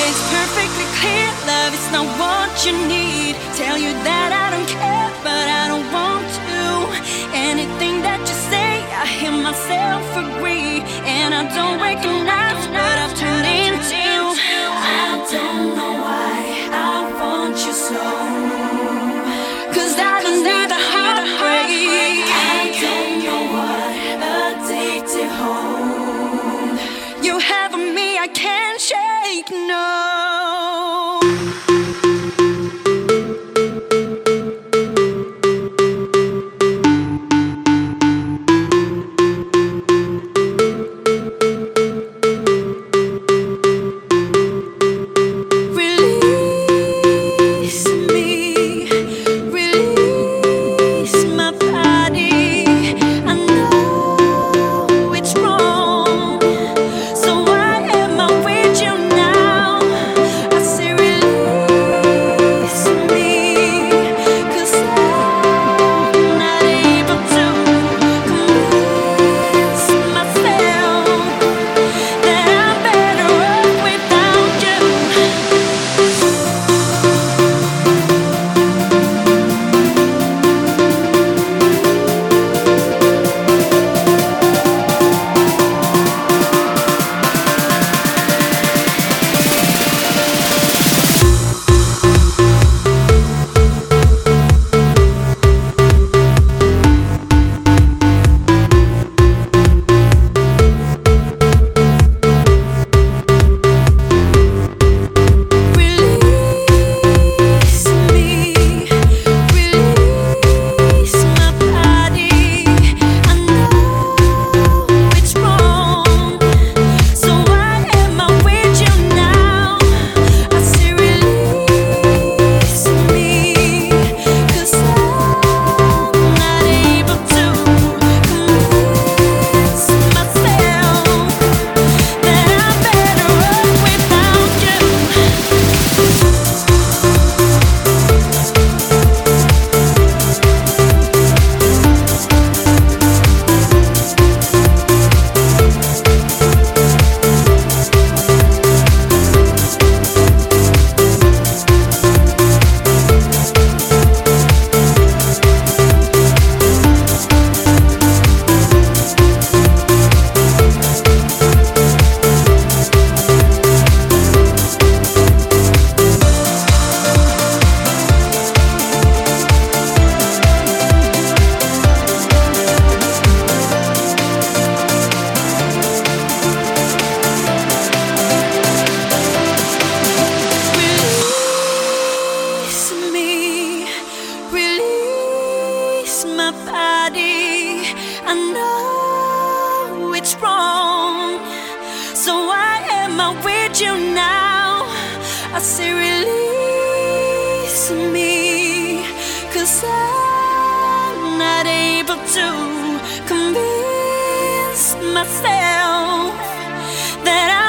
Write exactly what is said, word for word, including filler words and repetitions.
It's perfectly clear, love is not what you need. Tell you that I don't care, but I don't want to. Anything that you say, I hear myself agree, and I don't recognize what I've turned into. I don't know why I want you so, 'cause I don't need a heartbreak. I don't know what addicted hold you have on me, I can't shake, no. My body, I know it's wrong, so why am I with you now? I say release me, 'cause I'm not able to convince myself that I